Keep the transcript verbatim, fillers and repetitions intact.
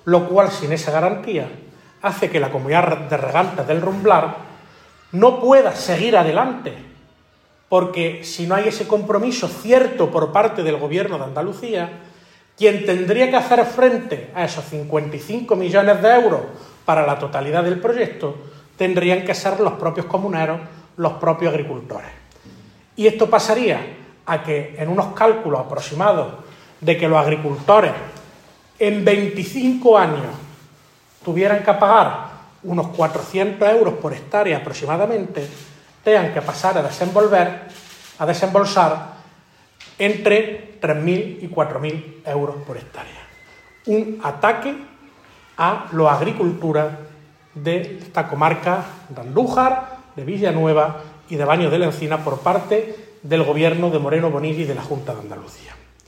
lo cual, sin esa garantía, hace que la comunidad de regantes del Rumblar no pueda seguir adelante, porque si no hay ese compromiso cierto por parte del Gobierno de Andalucía, quien tendría que hacer frente a esos cincuenta y cinco millones de euros para la totalidad del proyecto tendrían que ser los propios comuneros, los propios agricultores. Y esto pasaría a que en unos cálculos aproximados de que los agricultores en veinticinco años tuvieran que pagar unos cuatrocientos euros por hectárea aproximadamente, tengan que pasar a desenvolver, a desembolsar entre tres mil y cuatro mil euros por hectárea. Un ataque a la agricultura de esta comarca de Andújar, de Villanueva y de Baños de la Encina por parte del Gobierno de Moreno Bonilla y de la Junta de Andalucía.